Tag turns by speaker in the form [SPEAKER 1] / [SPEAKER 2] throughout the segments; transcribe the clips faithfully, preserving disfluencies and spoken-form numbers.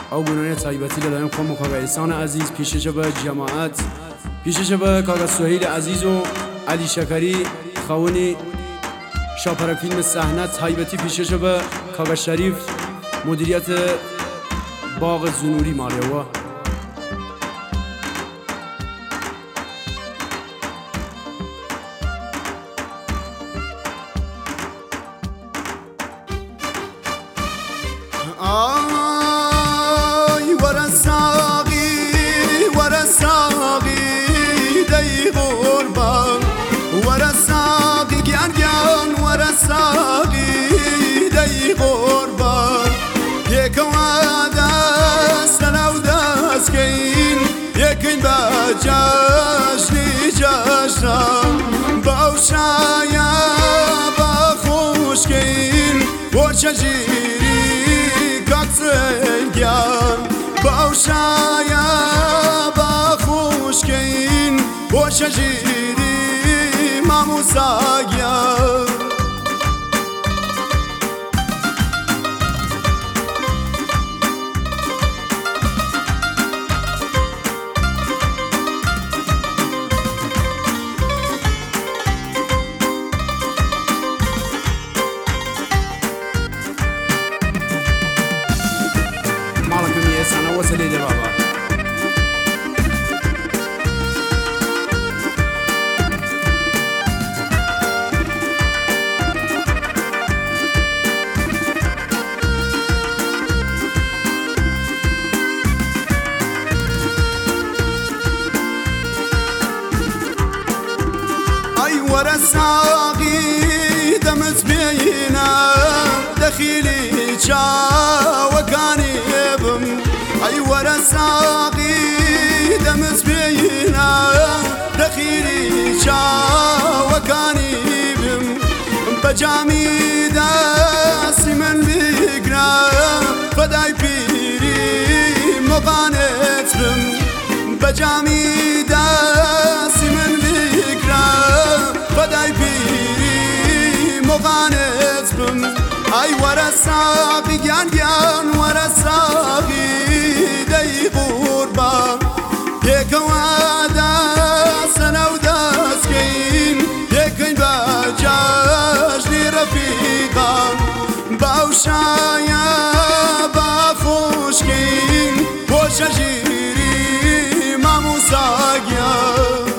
[SPEAKER 1] او گناه تایبتی لدایم خون کاغا احسان عزیز، پیشش به جماعت، پیشش به کاغا سهیل عزیز و علی شکری خونی شاپر فیلم صحنه تایبتی، پیشش به کاغا شریف مدیریت باغ زنوری مالیوا.
[SPEAKER 2] آی ورساقی ورساقی دی قربان ورساقی گیان گیان ورساقی دی قربان یک وادس لو دست کین یکین با جشنی جشن باوشایا با خوش کین ورچجی گیان باوشایا با خوشکین و شجیری ماموسا گیان
[SPEAKER 1] sana wasale da baba
[SPEAKER 2] ay ورساقي دمت بينا دخيلي وكاني ابم اي ورساقي دمت بينا دخيلي وكاني ابم بجامي داس من بيقنا فداي بيري مقانت بم بجامي داس من بيقنا فداي بيري مقانت بم ay ورساقي گیان گیان ورساقي دی قربان یک وادس لو دست کین یکین با جشنی رفیقان باوشایا با خوش کین و شجیری ماموسا گیان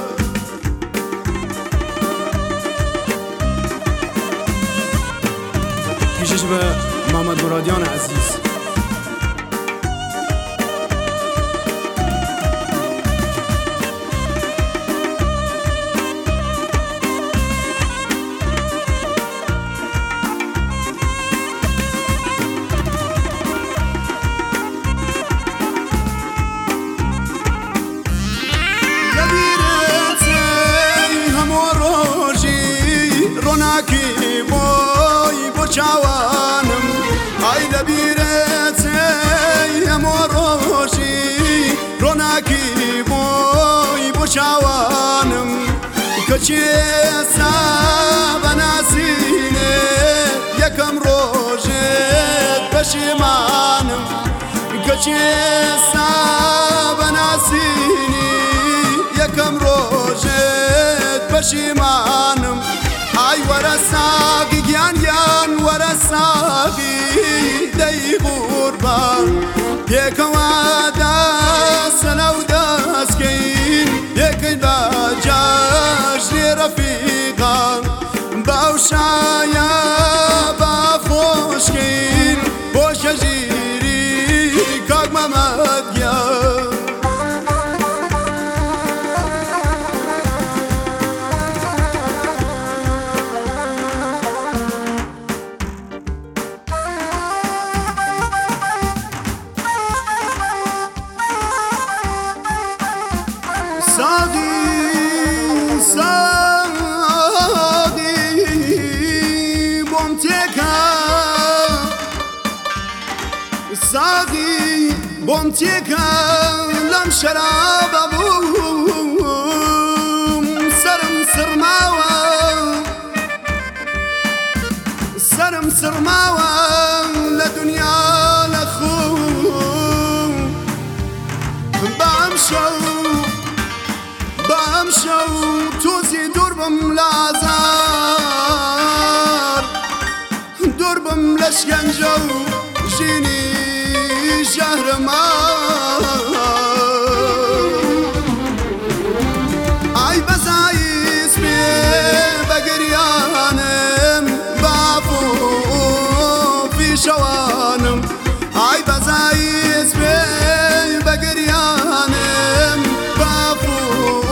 [SPEAKER 1] پیشش به محمد مرادیان عزیز.
[SPEAKER 2] روناکی بوی بچوانم ای لبیرتی امروشی روناکی بوی بچوانم کچی ساب ناسینه یکم روزت پشیمانم کچی ساب ناسینی یکم روزت پشیمانم ay ورساقي گیان گیان ورساقي دی قربان یک وادس لو دست کین یکین با جشنی رفیقان باوشایا با خوش کین و شجیری کاغ محمد گیان ساقي ساقي بومتيكا ساقي بومتيكا لم شراب ابوم سرم سرماوة سرم سرماوة لدنيا لخوم لشکنجه و ژینی شهرما ئای بەزاییز بێ بەگریانم بافۆ پیشەوانم ئای بەزاییز بێ بەگریانم بافۆ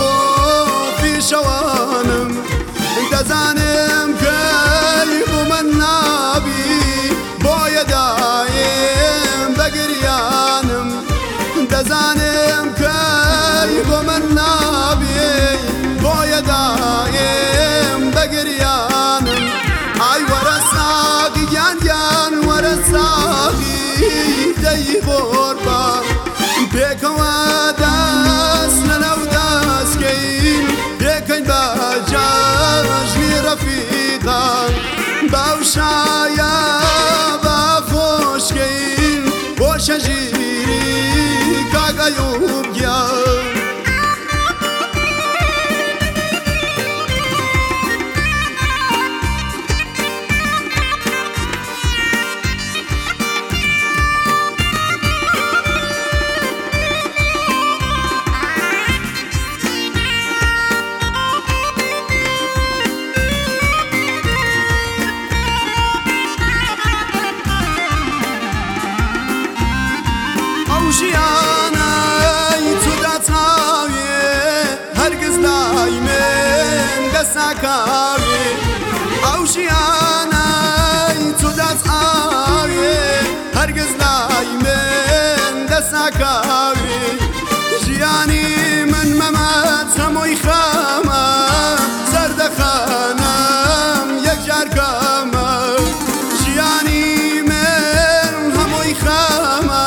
[SPEAKER 2] پیشەوانم دەزانم کەی بۆ من نابی بۆیە دایم بەگریانم دەزانم کەی بۆ من نابی بۆیە دایم بەگریانم ئای وەرە ساقی گیان گیان وەرە ساقی دەی قوربان پێکەوە دەست لەنەو دەستکەین پێکەین بە جەژنی ڕەفیقان باوشایە بە خۆشکەین بۆ شەژیری کاک ئەیوب گیان ژیانەی تو دەتاوێ هەرگز لای من دەست ناکاوێ ئەو ژیانەی تو دەتاوێ هەرگز لای من دەست ناکاوێ ژیانی من مەمەت هەمووی خەمە سەردەخەنەم یەکجار کەمە ژیانی من هەمووی خەمە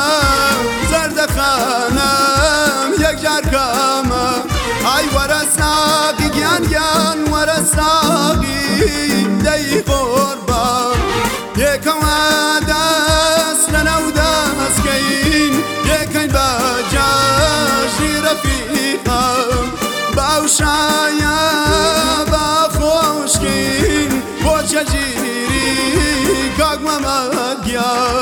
[SPEAKER 2] خانم یک جار کامە ئای وەرە ساقی گیان گیان وەرە ساقی دەی قوربان پێکەوە دەست لەنەو دەستکەین پێکەین بە جەژنی ڕەفیقان باوشایە بە خۆشکەین بۆ جەژیری کاک مەمەد گیان